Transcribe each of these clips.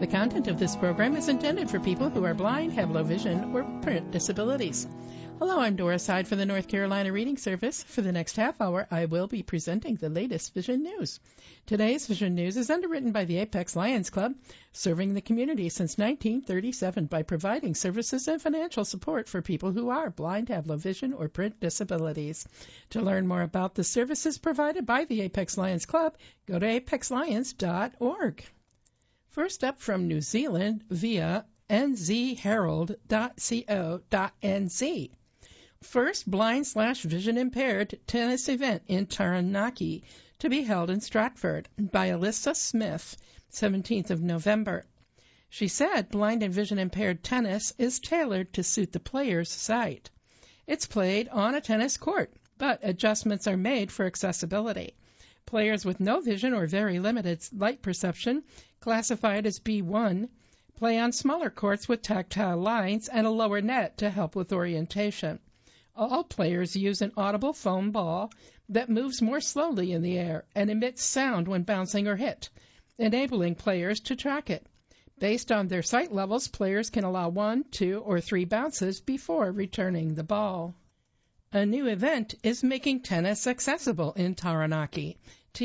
The content of this program is intended for people who are blind, have low vision, or print disabilities. Hello, I'm Doris Hyde for the North Carolina Reading Service. For the next half hour, I will be presenting the latest Vision News. Today's Vision News is underwritten by the Apex Lions Club, serving the community since 1937 by providing services and financial support for people who are blind, have low vision, or print disabilities. To learn more about the services provided by the Apex Lions Club, go to apexlions.org. First up from New Zealand via nzherald.co.nz. First blind/vision-impaired tennis event in Taranaki to be held in Stratford by Alyssa Smith, 17th of November. She said blind and vision-impaired tennis is tailored to suit the player's sight. It's played on a tennis court, but adjustments are made for accessibility. Players with no vision or very limited light perception, classified as B1, play on smaller courts with tactile lines and a lower net to help with orientation. All players use an audible foam ball that moves more slowly in the air and emits sound when bouncing or hit, enabling players to track it. Based on their sight levels, players can allow 1, 2, or 3 bounces before returning the ball. A new event is making tennis accessible in Taranaki,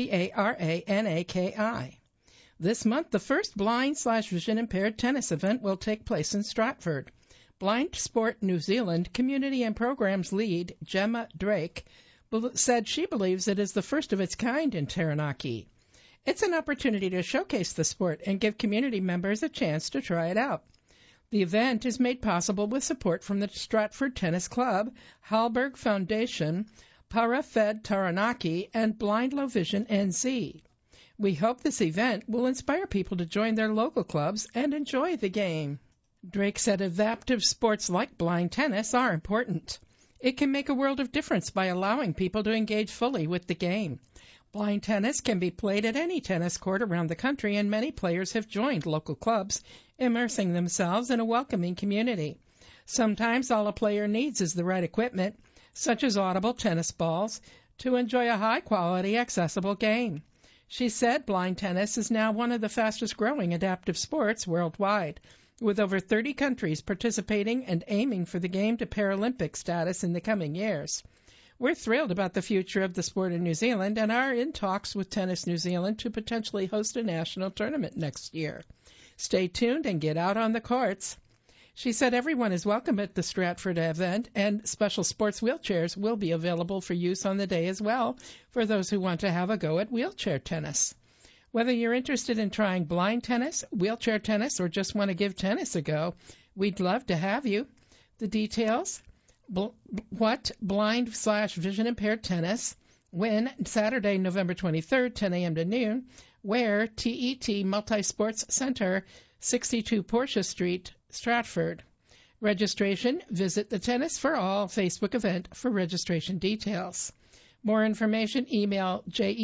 Taranaki. This month, the first blind/vision-impaired tennis event will take place in Stratford. Blind Sport New Zealand Community and Programs lead, Gemma Drake, said she believes it is the first of its kind in Taranaki. It's an opportunity to showcase the sport and give community members a chance to try it out. The event is made possible with support from the Stratford Tennis Club, Hallberg Foundation, Parafed Taranaki, and Blind Low Vision NZ. We hope this event will inspire people to join their local clubs and enjoy the game. Drake said adaptive sports like blind tennis are important. It can make a world of difference by allowing people to engage fully with the game. Blind tennis can be played at any tennis court around the country, and many players have joined local clubs, immersing themselves in a welcoming community. Sometimes all a player needs is the right equipment, such as audible tennis balls, to enjoy a high-quality, accessible game. She said blind tennis is now one of the fastest-growing adaptive sports worldwide, with over 30 countries participating and aiming for the game to Paralympic status in the coming years. We're thrilled about the future of the sport in New Zealand and are in talks with Tennis New Zealand to potentially host a national tournament next year. Stay tuned and get out on the courts. She said everyone is welcome at the Stratford event, and special sports wheelchairs will be available for use on the day as well for those who want to have a go at wheelchair tennis. Whether you're interested in trying blind tennis, wheelchair tennis, or just want to give tennis a go, we'd love to have you. The details: what blind/vision-impaired tennis, when Saturday, November 23rd, 10 a.m. to noon, where TET Multi-Sports Center, 62 Portia Street, Stratford. Registration: visit the Tennis for All Facebook event for registration details. More information, email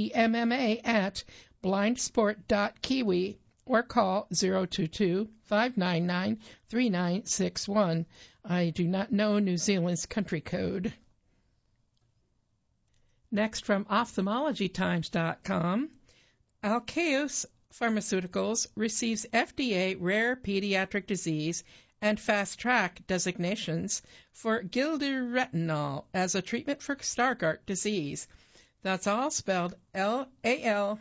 gemma@blindsport.kiwi or call 022-599-3961. I do not know New Zealand's country code. Next from ophthalmologytimes.com, Alkeus Pharmaceuticals receives FDA Rare Pediatric Disease and Fast Track designations for gilteritinol as a treatment for Stargardt disease. That's all spelled Alkeus,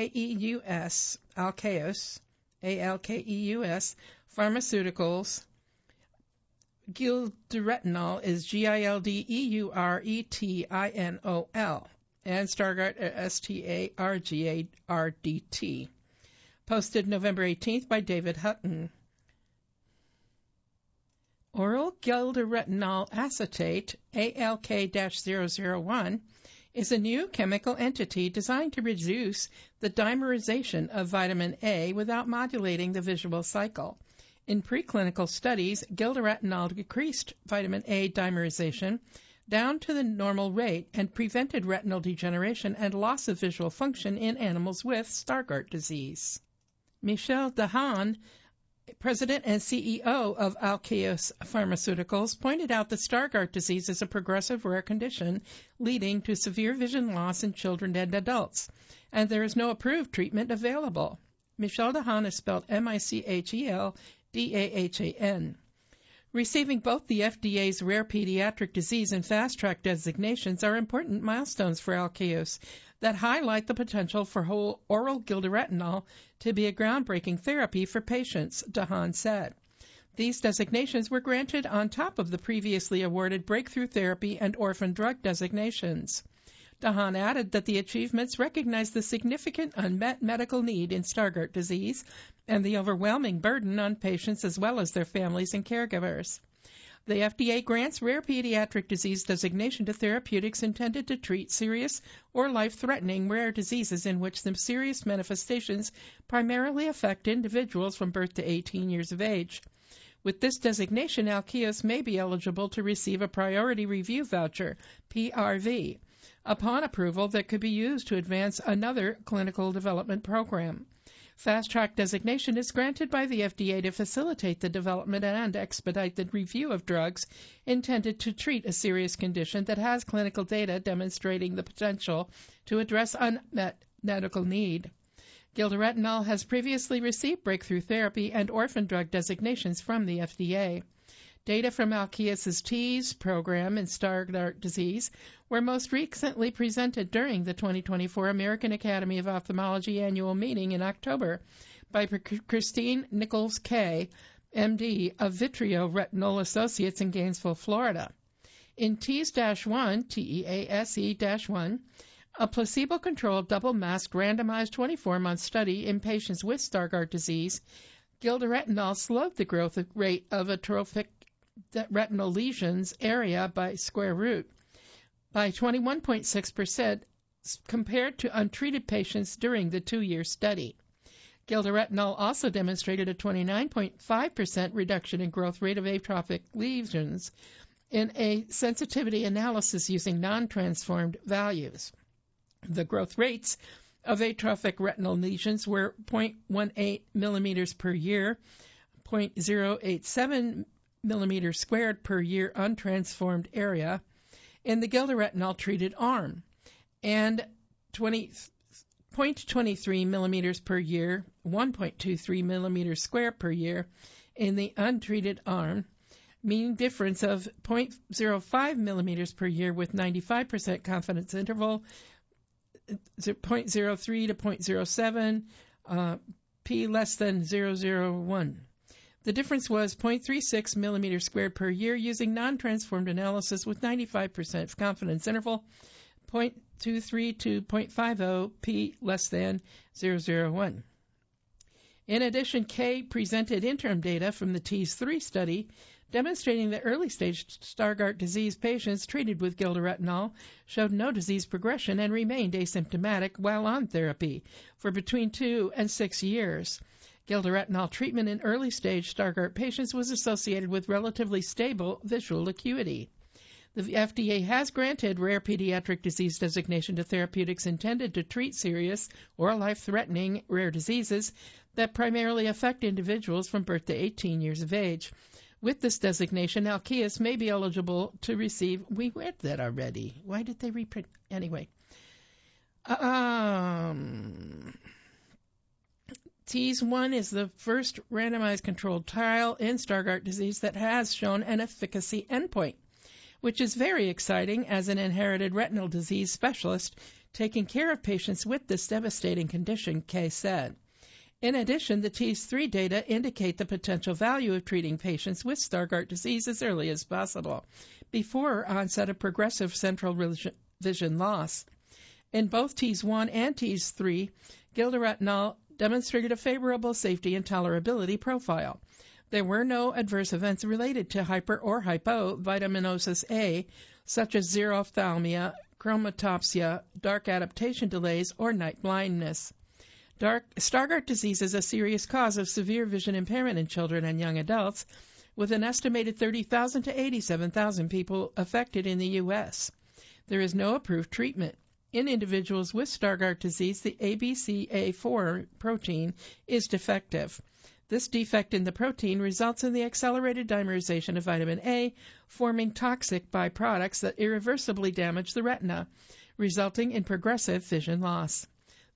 Alkeus, Alkeus Pharmaceuticals. Gilteritinol is Gildeuretininol, and Stargardt, Stargardt. Posted November 18th by David Hutton. Oral gilteritinol acetate, ALK-001, is a new chemical entity designed to reduce the dimerization of vitamin A without modulating the visual cycle. In preclinical studies, gilteritinol decreased vitamin A dimerization down to the normal rate and prevented retinal degeneration and loss of visual function in animals with Stargardt disease. Michel Dahan, President and CEO of Alkeus Pharmaceuticals, pointed out that Stargardt disease is a progressive rare condition leading to severe vision loss in children and adults, and there is no approved treatment available. Michel Dahan is spelled Michelddahan. Receiving both the FDA's Rare Pediatric Disease and Fast Track designations are important milestones for Alkeus that highlight the potential for whole oral gildaretinol to be a groundbreaking therapy for patients, Dahan said. These designations were granted on top of the previously awarded breakthrough therapy and orphan drug designations. Dahan added that the achievements recognize the significant unmet medical need in Stargardt disease and the overwhelming burden on patients as well as their families and caregivers. The FDA grants rare pediatric disease designation to therapeutics intended to treat serious or life-threatening rare diseases in which the serious manifestations primarily affect individuals from birth to 18 years of age. With this designation, Alkeus may be eligible to receive a priority review voucher, PRV, upon approval that could be used to advance another clinical development program. Fast Track designation is granted by the FDA to facilitate the development and expedite the review of drugs intended to treat a serious condition that has clinical data demonstrating the potential to address unmet medical need. Gildaretinol has previously received breakthrough therapy and orphan drug designations from the FDA. Data from Alkeus' TEASE program in Stargardt disease were most recently presented during the 2024 American Academy of Ophthalmology annual meeting in October by Christine Nichols-Kay, MD, of Vitrio Retinal Associates in Gainesville, Florida. In TEASE-1, TEASE-1, a placebo-controlled double-masked randomized 24-month study in patients with Stargardt disease, gildaretinol slowed the growth rate of atrophic retinal lesions area by square root by 21.6% compared to untreated patients during the 2-year study. Gildaretinol also demonstrated a 29.5% reduction in growth rate of atrophic lesions in a sensitivity analysis using non-transformed values. The growth rates of atrophic retinal lesions were 0.18 millimeters per year, 0.087 millimeters squared per year untransformed area in the gildaretinol treated arm, and 0.23 millimeters per year, 1.23 millimeters squared per year in the untreated arm, mean difference of 0.05 millimeters per year with 95% confidence interval, 0.03 to 0.07, p less than 0.001. The difference was 0.36 millimeters squared per year using non-transformed analysis with 95% confidence interval, 0.23 to 0.50, p less than 0.001. In addition, Kay presented interim data from the TEASE-3 study demonstrating that early-stage Stargardt disease patients treated with gildaretinol showed no disease progression and remained asymptomatic while on therapy for between 2 and 6 years. Gildaretinol treatment in early-stage Stargardt patients was associated with relatively stable visual acuity. The FDA has granted rare pediatric disease designation to therapeutics intended to treat serious or life-threatening rare diseases that primarily affect individuals from birth to 18 years of age. With this designation, Alkeus may be eligible to receive... We read that already. Why did they reprint? Anyway. TEASE-1 is the first randomized controlled trial in Stargardt disease that has shown an efficacy endpoint, which is very exciting as an inherited retinal disease specialist taking care of patients with this devastating condition, Kay said. In addition, the TEASE-3 data indicate the potential value of treating patients with Stargardt disease as early as possible, before onset of progressive central vision loss. In both TEASE-1 and TEASE-3, gildaretinol demonstrated a favorable safety and tolerability profile. There were no adverse events related to hyper or hypovitaminosis A, such as xerophthalmia, chromatopsia, dark adaptation delays, or night blindness. Stargardt disease is a serious cause of severe vision impairment in children and young adults, with an estimated 30,000 to 87,000 people affected in the U.S. There is no approved treatment. In individuals with Stargardt disease, the ABCA4 protein is defective. This defect in the protein results in the accelerated dimerization of vitamin A, forming toxic byproducts that irreversibly damage the retina, resulting in progressive vision loss.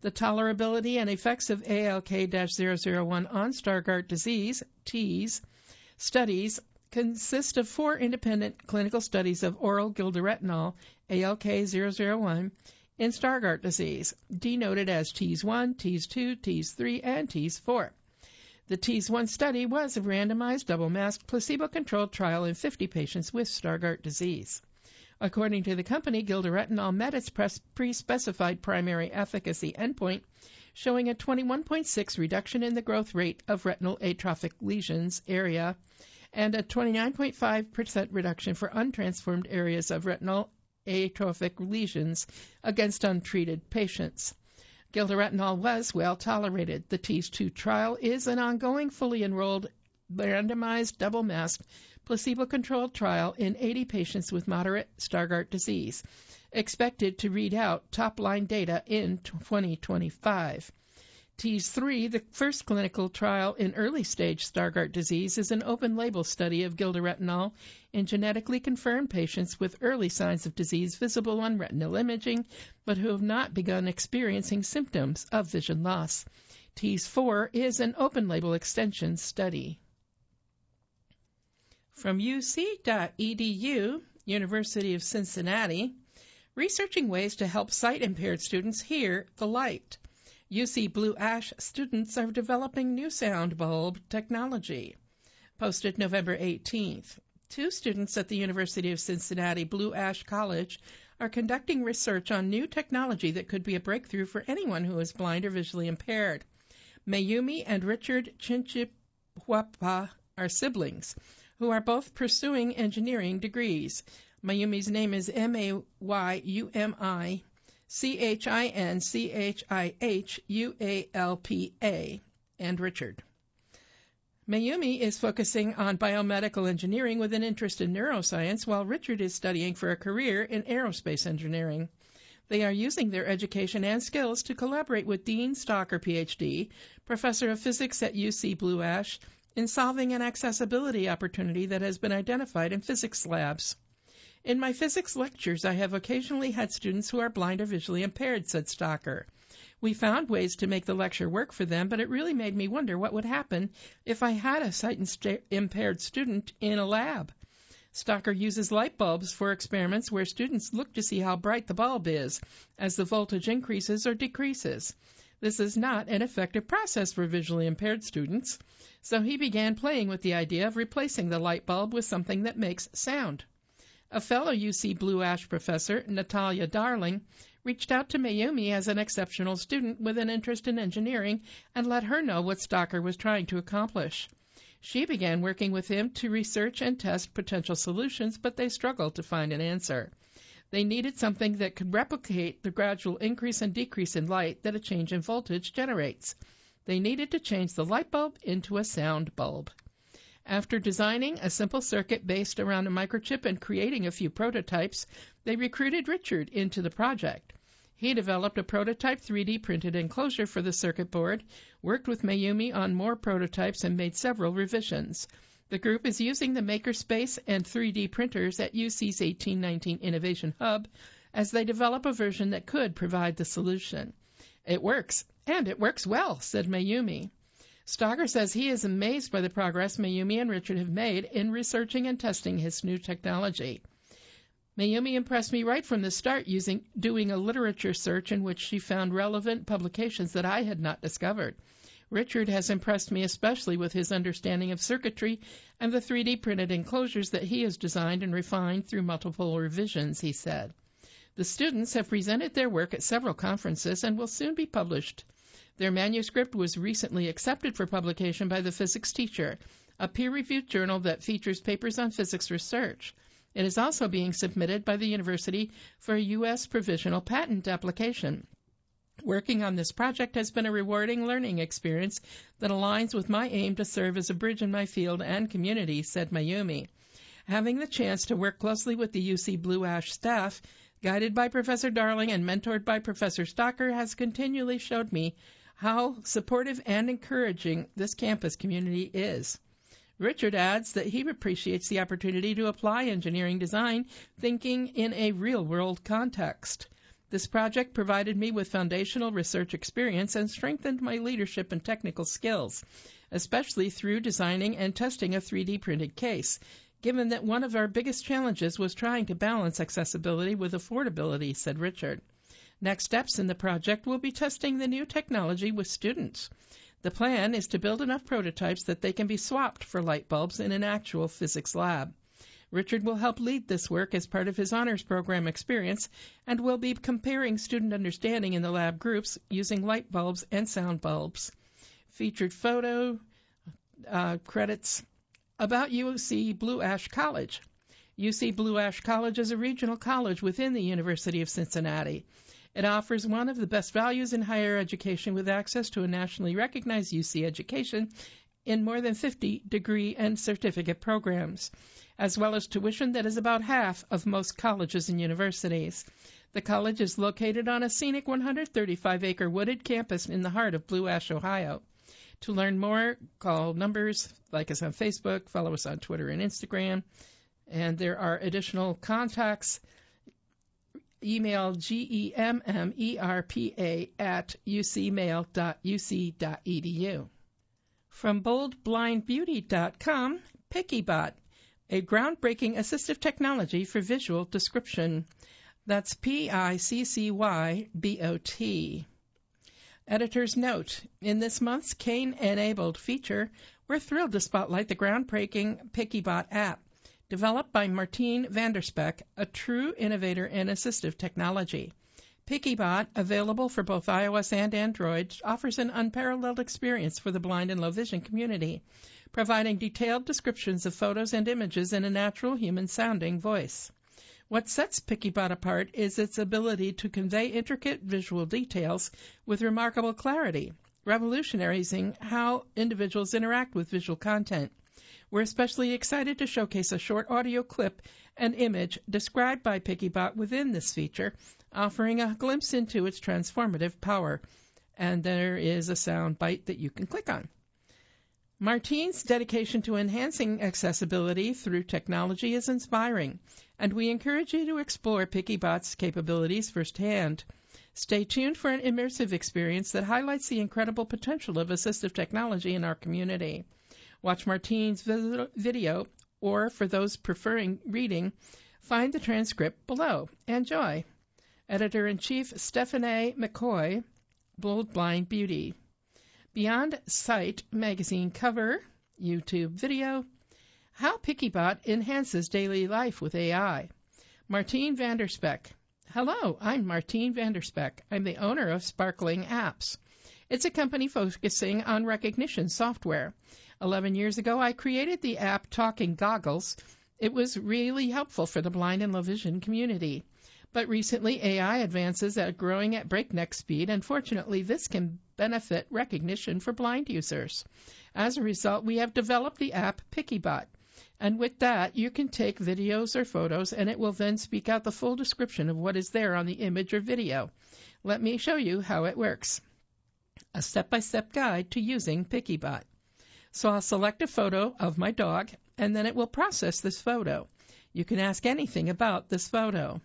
The tolerability and effects of ALK-001 on Stargardt disease, TEAS, studies consist of 4 independent clinical studies of oral gildaretinol, ALK-001, in Stargardt disease, denoted as TEAS-1, TEAS-2, TEAS-3, and TEAS-4. The TEAS-1 study was a randomized, double-masked, placebo-controlled trial in 50 patients with Stargardt disease. According to the company, gildaretinol met its pre-specified primary efficacy endpoint, showing a 21.6 reduction in the growth rate of retinal atrophic lesions area and a 29.5% reduction for untransformed areas of retinal atrophic lesions against untreated patients. Gildaretinol was well tolerated. The TEAS-2 trial is an ongoing, fully enrolled, randomized, double-masked, placebo-controlled trial in 80 patients with moderate Stargardt disease, expected to read out top-line data in 2025. TEAS-3, the first clinical trial in early-stage Stargardt disease, is an open-label study of gildaretinol in genetically confirmed patients with early signs of disease visible on retinal imaging, but who have not begun experiencing symptoms of vision loss. TEAS-4 is an open-label extension study. From UC.edu, University of Cincinnati, researching ways to help sight-impaired students hear the light. UC Blue Ash students are developing new sound bulb technology. Posted November 18th. 2 students at the University of Cincinnati Blue Ash College are conducting research on new technology that could be a breakthrough for anyone who is blind or visually impaired. Mayumi and Richard Chinchipwapa are siblings who are both pursuing engineering degrees. Mayumi's name is Mayumi Chinchinhualpa, and Richard. Mayumi is focusing on biomedical engineering with an interest in neuroscience, while Richard is studying for a career in aerospace engineering. They are using their education and skills to collaborate with Dean Stocker, Ph.D., professor of physics at UC Blue Ash, in solving an accessibility opportunity that has been identified in physics labs. In my physics lectures, I have occasionally had students who are blind or visually impaired, said Stocker. We found ways to make the lecture work for them, but it really made me wonder what would happen if I had a sight-impaired student in a lab. Stocker uses light bulbs for experiments where students look to see how bright the bulb is as the voltage increases or decreases. This is not an effective process for visually impaired students, so he began playing with the idea of replacing the light bulb with something that makes sound. A fellow UC Blue Ash professor, Natalia Darling, reached out to Mayumi as an exceptional student with an interest in engineering and let her know what Stocker was trying to accomplish. She began working with him to research and test potential solutions, but they struggled to find an answer. They needed something that could replicate the gradual increase and decrease in light that a change in voltage generates. They needed to change the light bulb into a sound bulb. After designing a simple circuit based around a microchip and creating a few prototypes, they recruited Richard into the project. He developed a prototype 3D printed enclosure for the circuit board, worked with Mayumi on more prototypes, and made several revisions. The group is using the makerspace and 3D printers at UC's 1819 Innovation Hub as they develop a version that could provide the solution. It works, and it works well, said Mayumi. Stocker says he is amazed by the progress Mayumi and Richard have made in researching and testing his new technology. Mayumi impressed me right from the start doing a literature search in which she found relevant publications that I had not discovered. Richard has impressed me especially with his understanding of circuitry and the 3D printed enclosures that he has designed and refined through multiple revisions, he said. The students have presented their work at several conferences and will soon be published. Their manuscript was recently accepted for publication by The Physics Teacher, a peer-reviewed journal that features papers on physics research. It is also being submitted by the university for a U.S. provisional patent application. Working on this project has been a rewarding learning experience that aligns with my aim to serve as a bridge in my field and community, said Mayumi. Having the chance to work closely with the UC Blue Ash staff, guided by Professor Darling and mentored by Professor Stocker, has continually showed me how supportive and encouraging this campus community is. Richard adds that he appreciates the opportunity to apply engineering design thinking in a real-world context. This project provided me with foundational research experience and strengthened my leadership and technical skills, especially through designing and testing a 3D printed case, given that one of our biggest challenges was trying to balance accessibility with affordability, said Richard. Next steps in the project will be testing the new technology with students. The plan is to build enough prototypes that they can be swapped for light bulbs in an actual physics lab. Richard will help lead this work as part of his honors program experience and will be comparing student understanding in the lab groups using light bulbs and sound bulbs. Featured photo credits about UC Blue Ash College. UC Blue Ash College is a regional college within the University of Cincinnati. It offers one of the best values in higher education with access to a nationally recognized UC education in more than 50 degree and certificate programs, as well as tuition that is about half of most colleges and universities. The college is located on a scenic 135-acre wooded campus in the heart of Blue Ash, Ohio. To learn more, call numbers, like us on Facebook, follow us on Twitter and Instagram, and there are additional contacts. Email gemmerpa@ucmail.uc.edu. From boldblindbeauty.com, PickyBot, a groundbreaking assistive technology for visual description. That's PICCYBOT. Editor's note, in this month's Kane-enabled feature, we're thrilled to spotlight the groundbreaking PickyBot app, developed by Martine Vanderspeck, a true innovator in assistive technology. PickyBot, available for both iOS and Android, offers an unparalleled experience for the blind and low vision community, providing detailed descriptions of photos and images in a natural human-sounding voice. What sets PickyBot apart is its ability to convey intricate visual details with remarkable clarity, revolutionizing how individuals interact with visual content. We're especially excited to showcase a short audio clip and image described by PickyBot within this feature, offering a glimpse into its transformative power. And there is a sound bite that you can click on. Martine's dedication to enhancing accessibility through technology is inspiring, and we encourage you to explore PickyBot's capabilities firsthand. Stay tuned for an immersive experience that highlights the incredible potential of assistive technology in our community. Watch Martine's video, or for those preferring reading, find the transcript below. Enjoy. Editor-in-Chief Stephanie McCoy, Bold Blind Beauty. Beyond Sight magazine cover, YouTube video, How PickyBot Enhances Daily Life with AI. Martine Vanderspeck. Hello, I'm Martine Vanderspeck. I'm the owner of Sparkling Apps. It's a company focusing on recognition software. 11 years ago, I created the app Talking Goggles. It was really helpful for the blind and low vision community. But recently, AI advances are growing at breakneck speed, and fortunately, this can benefit recognition for blind users. As a result, we have developed the app PickyBot. And with that, you can take videos or photos, and it will then speak out the full description of what is there on the image or video. Let me show you how it works. A step-by-step guide to using PickyBot. So I'll select a photo of my dog, and then it will process this photo. You can ask anything about this photo.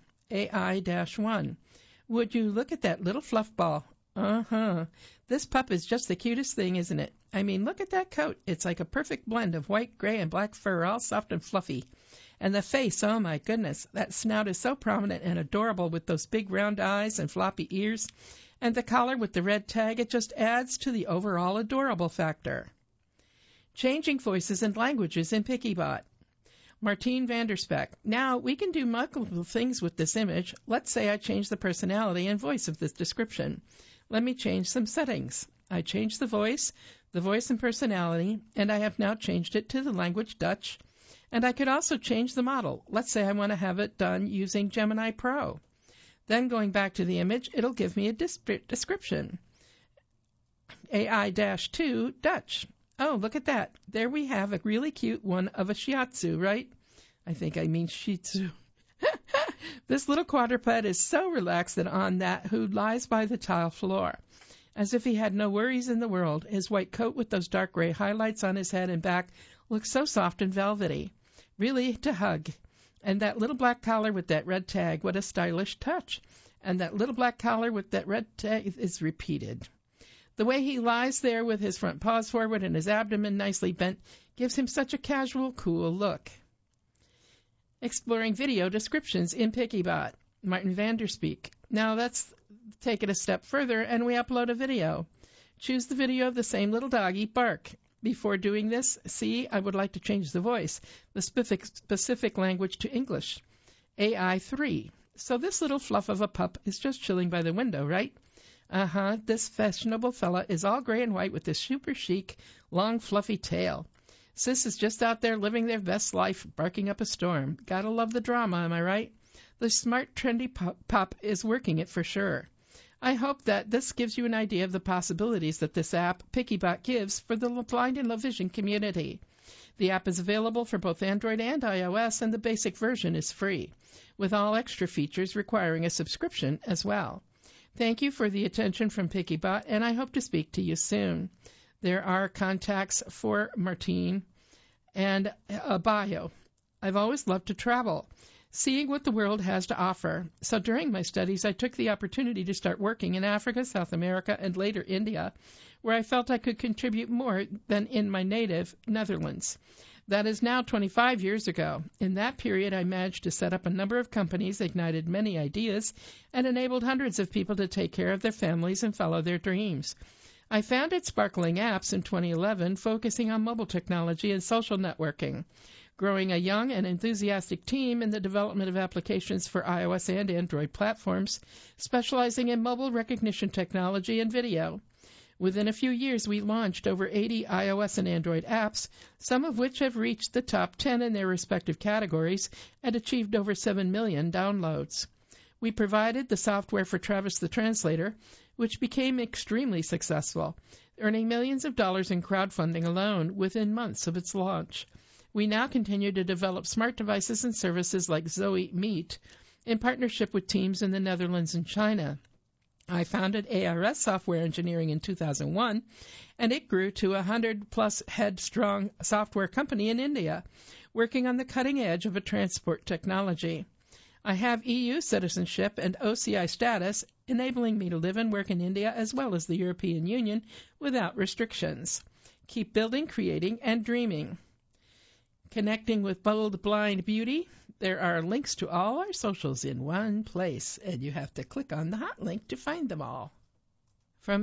AI-1. Would you look at that little fluff ball? Uh-huh. This pup is just the cutest thing, isn't it? I mean, look at that coat. It's like a perfect blend of white, gray, and black fur, all soft and fluffy. And the face, oh my goodness, that snout is so prominent and adorable with those big round eyes and floppy ears. And the collar with the red tag, it just adds to the overall adorable factor. Changing voices and languages in PickyBot. Martine Vanderspeck. Now, we can do multiple things with this image. Let's say I change the personality and voice of this description. Let me change some settings. I changed the voice and personality, and I have now changed it to the language Dutch. And I could also change the model. Let's say I want to have it done using Gemini Pro. Then going back to the image, it'll give me a description. AI-2 Dutch. Oh, look at that. There we have a really cute one of a Shiatsu, right? I think I mean Shih Tzu. This little quadruped is so relaxed that on that who lies by the tile floor, as if he had no worries in the world. His white coat with those dark gray highlights on his head and back looks so soft and velvety. Really to hug. And that little black collar with that red tag, what a stylish touch. and that little black collar with that red tag is repeated. The way he lies there with his front paws forward and his abdomen nicely bent gives him such a casual, cool look. Exploring video descriptions in Pickybot. Martin Vanderspeak. Now let's take it a step further and we upload a video. Choose the video of the same little doggy, Bark. Before doing this, I would like to change the voice, the specific language to English. AI3. So this little fluff of a pup is just chilling by the window, right? This fashionable fella is all gray and white with this super chic, long, fluffy tail. Sis is just out there living their best life, barking up a storm. Gotta love the drama, am I right? The smart, trendy pup is working it for sure. I hope that this gives you an idea of the possibilities that this app, Pickybot, gives for the blind and low vision community. The app is available for both Android and iOS, and the basic version is free, with all extra features requiring a subscription as well. Thank you for the attention from Pickybot, and I hope to speak to you soon. There are contacts for Martine and a bio. I've always loved to travel, seeing what the world has to offer. So during my studies, I took the opportunity to start working in Africa, South America, and later India, where I felt I could contribute more than in my native Netherlands. That is now 25 years ago. In that period, I managed to set up a number of companies, ignited many ideas, and enabled hundreds of people to take care of their families and follow their dreams. I founded Sparkling Apps in 2011, focusing on mobile technology and social networking, growing a young and enthusiastic team in the development of applications for iOS and Android platforms, specializing in mobile recognition technology and video. Within a few years, we launched over 80 iOS and Android apps, some of which have reached the top 10 in their respective categories and achieved over 7 million downloads. We provided the software for Travis the Translator, which became extremely successful, earning millions of dollars in crowdfunding alone within months of its launch. We now continue to develop smart devices and services like Zoe Meet in partnership with teams in the Netherlands and China. I founded ARS Software Engineering in 2001, and it grew to a 100-plus head-strong software company in India, working on the cutting edge of a transport technology. I have EU citizenship and OCI status, enabling me to live and work in India as well as the European Union without restrictions. Keep building, creating, and dreaming. Connecting with bold, blind beauty. There are links to all our socials in one place, and you have to click on the hot link to find them all. From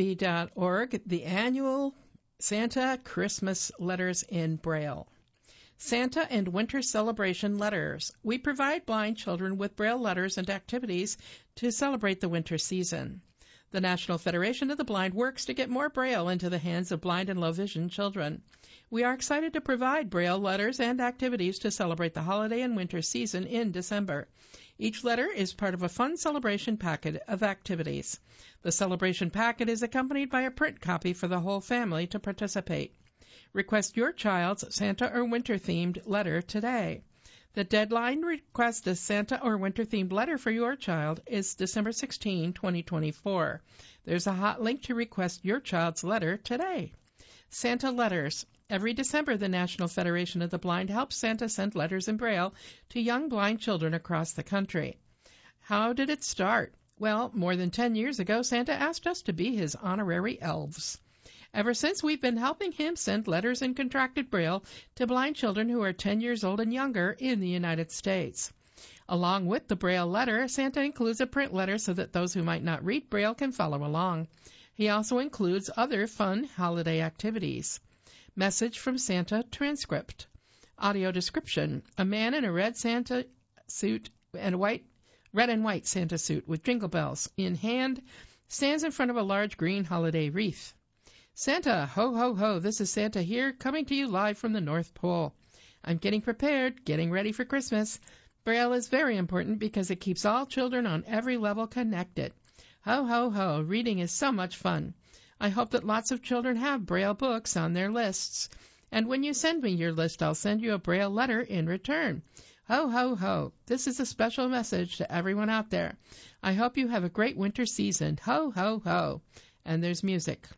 NFB.org, the annual Santa Christmas Letters in Braille. Santa and Winter Celebration Letters. We provide blind children with Braille letters and activities to celebrate the winter season. The National Federation of the Blind works to get more Braille into the hands of blind and low vision children. We are excited to provide Braille letters and activities to celebrate the holiday and winter season in December. Each letter is part of a fun celebration packet of activities. The celebration packet is accompanied by a print copy for the whole family to participate. Request your child's Santa or winter-themed letter today. The deadline to request a Santa or winter-themed letter for your child is December 16, 2024. There's a hot link to request your child's letter today. Santa Letters. Every December, the National Federation of the Blind helps Santa send letters in Braille to young blind children across the country. How did it start? Well, more than 10 years ago, Santa asked us to be his honorary elves. Ever since, we've been helping him send letters in contracted Braille to blind children who are 10 years old and younger in the United States. Along with the Braille letter, Santa includes a print letter so that those who might not read Braille can follow along. He also includes other fun holiday activities. Message from Santa transcript. Audio description. A man in a red Santa suit and red and white Santa suit with jingle bells in hand stands in front of a large green holiday wreath. Santa, ho, ho, ho, this is Santa here, coming to you live from the North Pole. I'm getting prepared, getting ready for Christmas. Braille is very important because it keeps all children on every level connected. Ho, ho, ho, reading is so much fun. I hope that lots of children have Braille books on their lists. And when you send me your list, I'll send you a Braille letter in return. Ho, ho, ho, this is a special message to everyone out there. I hope you have a great winter season. Ho, ho, ho. And there's music.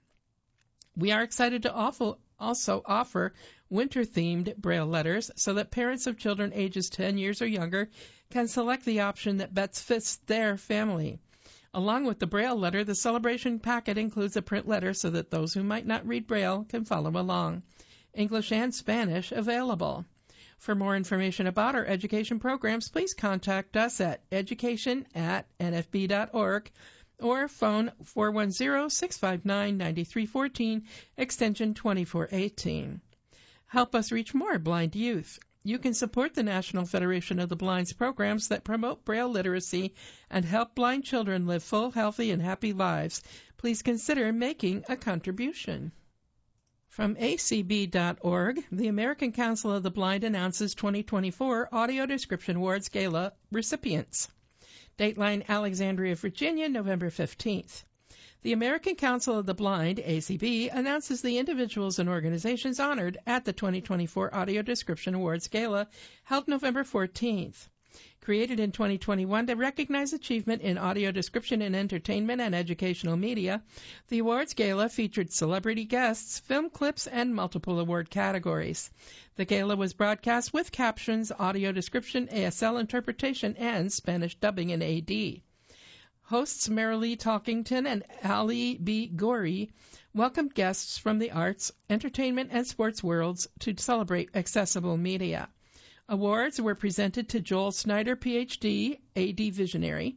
We are excited to also offer winter-themed Braille letters so that parents of children ages 10 years or younger can select the option that best fits their family. Along with the Braille letter, the celebration packet includes a print letter so that those who might not read Braille can follow along. English and Spanish available. For more information about our education programs, please contact us at education@nfb.org or phone 410-659-9314, extension 2418. Help us reach more blind youth. You can support the National Federation of the Blind's programs that promote Braille literacy and help blind children live full, healthy, and happy lives. Please consider making a contribution. From acb.org, the American Council of the Blind announces 2024 Audio Description Awards Gala recipients. Dateline, Alexandria, Virginia, November 15th. The American Council of the Blind, ACB, announces the individuals and organizations honored at the 2024 Audio Description Awards Gala, held November 14th. Created in 2021 to recognize achievement in audio description in entertainment and educational media, the awards gala featured celebrity guests, film clips, and multiple award categories. The gala was broadcast with captions, audio description, ASL interpretation, and Spanish dubbing in AD. Hosts Marilee Talkington and Ali B. Gorey welcomed guests from the arts, entertainment, and sports worlds to celebrate accessible media. Awards were presented to Joel Snyder, Ph.D., AD Visionary,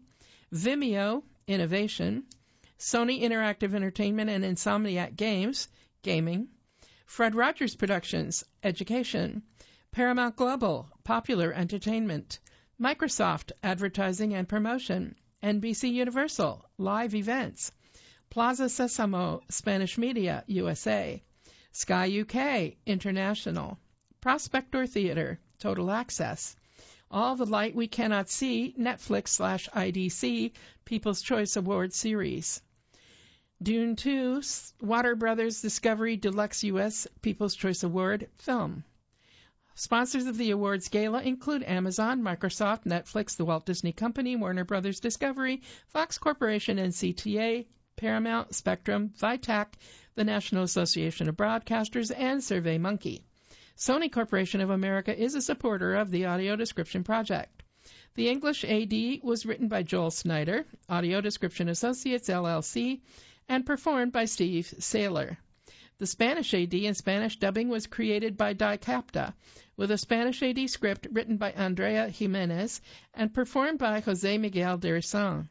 Vimeo, Innovation, Sony Interactive Entertainment and Insomniac Games, Gaming, Fred Rogers Productions, Education, Paramount Global, Popular Entertainment, Microsoft, Advertising and Promotion, NBC Universal, Live Events, Plaza Sésamo, Spanish Media, USA, Sky UK, International, Prospector Theater, Total Access, All the Light We Cannot See, Netflix/IDC, People's Choice Award Series, Dune 2, Warner Brothers Discovery Deluxe US, People's Choice Award Film. Sponsors of the awards gala include Amazon, Microsoft, Netflix, The Walt Disney Company, Warner Brothers Discovery, Fox Corporation and CTA, Paramount, Spectrum, Vitac, the National Association of Broadcasters, and SurveyMonkey. Sony Corporation of America is a supporter of the Audio Description Project. The English AD was written by Joel Snyder, Audio Description Associates, LLC, and performed by Steve Saylor. The Spanish AD and Spanish dubbing was created by Dicapta, with a Spanish AD script written by Andrea Jimenez and performed by Jose Miguel Derrison.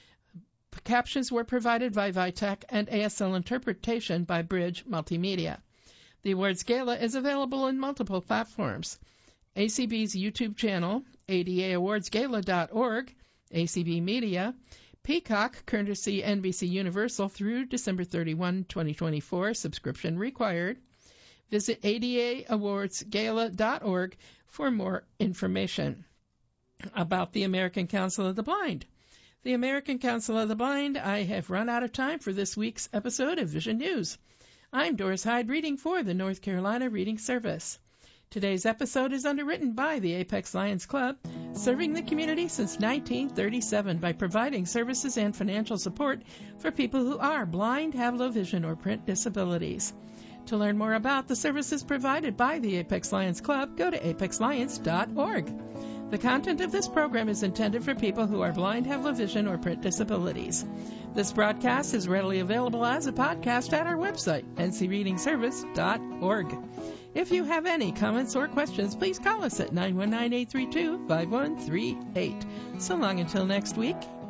Captions were provided by Vitac and ASL interpretation by Bridge Multimedia. The awards gala is available in multiple platforms: ACB's YouTube channel, ADAawardsgala.org, ACB Media, Peacock, courtesy NBC Universal through December 31, 2024, subscription required. Visit ADAawardsgala.org for more information about the American Council of the Blind. The American Council of the Blind, I have run out of time for this week's episode of Vision News. I'm Doris Hyde, reading for the North Carolina Reading Service. Today's episode is underwritten by the Apex Lions Club, serving the community since 1937 by providing services and financial support for people who are blind, have low vision, or print disabilities. To learn more about the services provided by the Apex Lions Club, go to apexlions.org. The content of this program is intended for people who are blind, have low vision, or print disabilities. This broadcast is readily available as a podcast at our website, ncreadingservice.org. If you have any comments or questions, please call us at 919-832-5138. So long until next week.